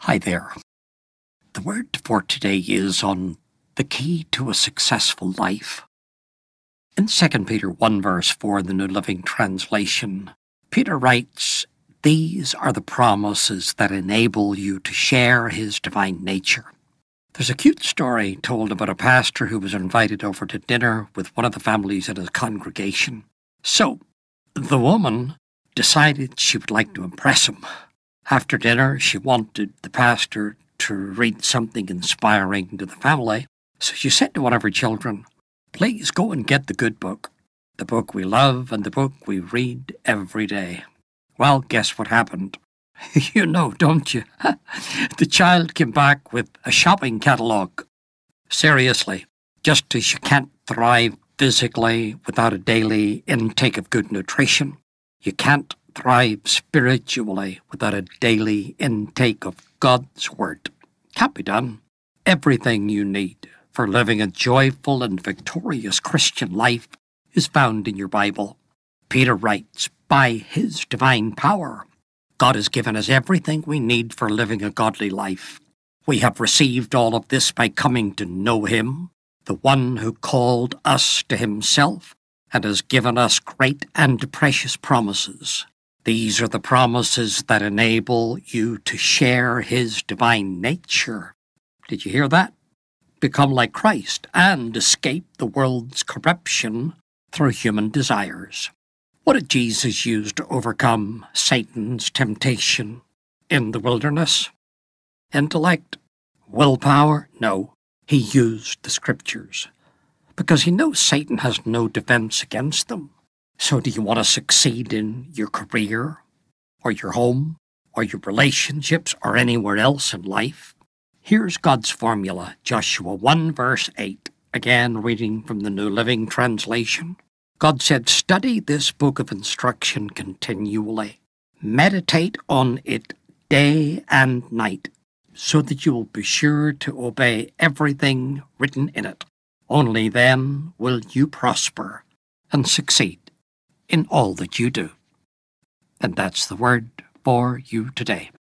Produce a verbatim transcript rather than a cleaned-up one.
Hi there. The word for today is on the key to a successful life. In Second Peter one verse four, the New Living Translation, Peter writes, "These are the promises that enable you to share his divine nature." There's a cute story told about a pastor who was invited over to dinner with one of the families in his congregation. So, the woman decided she would like to impress him. After dinner, she wanted the pastor to read something inspiring to the family, so she said to one of her children, "Please go and get the good book, the book we love and the book we read every day." Well, guess what happened? You know, don't you? The child came back with a shopping catalogue. Seriously, just as you can't thrive physically without a daily intake of good nutrition, you can't thrive spiritually without a daily intake of God's Word. Can't be done. Everything you need for living a joyful and victorious Christian life is found in your Bible. Peter writes, by his divine power, God has given us everything we need for living a godly life. We have received all of this by coming to know him, the one who called us to himself and has given us great and precious promises. These are the promises that enable you to share his divine nature. Did you hear that? Become like Christ and escape the world's corruption through human desires. What did Jesus use to overcome Satan's temptation in the wilderness? Intellect? Willpower? No. He used the Scriptures because he knows Satan has no defense against them. So do you want to succeed in your career, or your home, or your relationships, or anywhere else in life? Here's God's formula, Joshua one verse eight, again reading from the New Living Translation. God said, "Study this book of instruction continually. Meditate on it day and night, so that you will be sure to obey everything written in it. Only then will you prosper and succeed in all that you do." And that's the word for you today.